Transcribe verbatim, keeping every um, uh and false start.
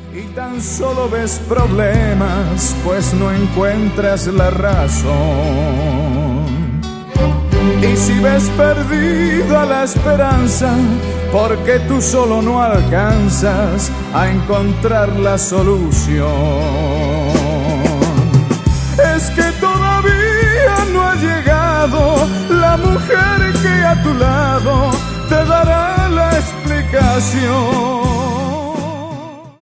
y tan solo ves problemas, pues no encuentras la razón. Y si ves perdida la esperanza, porque tú solo no alcanzas a encontrar la solución. Es que todavía no ha llegado la mujer que a tu lado te dará la explicación.